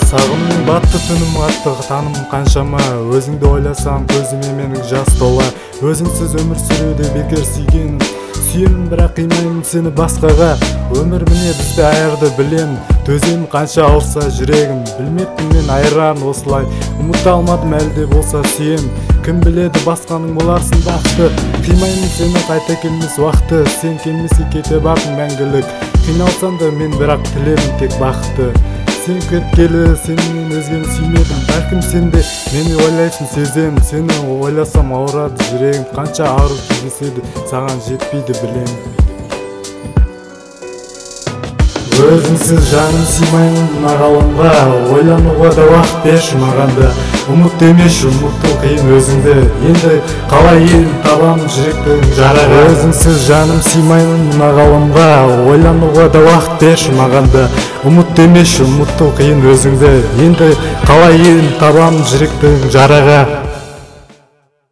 Сағымның батты түнім қатты таным қаншама, өзіңді ойласам көзіме менің жас тола. Өзіңсіз өмір сүруде бекер сүйгенім, сүйемін бірақ қимаймын сені басқаға. Өмір міне бізді айырды білем, төзем қанша ауырса жүрегім. Білмеппін мен айырарын осылай, ұмыта алмадым әлде болса сүйем. Кім біледі басқаның боларсың бақты, қимаймын сені қайта келмес уақыты. Сен келмесе кете бардың мәңгілік, қиналсам да мен бірақ тіледім тек бақытты. Сен кеткелі сенен өзгені сүймедім, бәлкім сен де мені ойлайсың сезем. Сені ойласам ауырады жүрегім, қанша ару кездеседі саған жетпейді білем. Өзіңсіз жаным сыймаймын мына ғаламға, ойлануға да уақыт берші маған да. Ұмыт демеші, ұмыту қиын өзіңді, енді қалай елін табамын жүректің жараға. Өзіңсіз жаным сыймаймын мына ғаламға, ойлануға да уақыт берші маған да. Ұмыт демеші, ұмыту қиын өзіңді, енді қалай елін табамын жүректің жараға.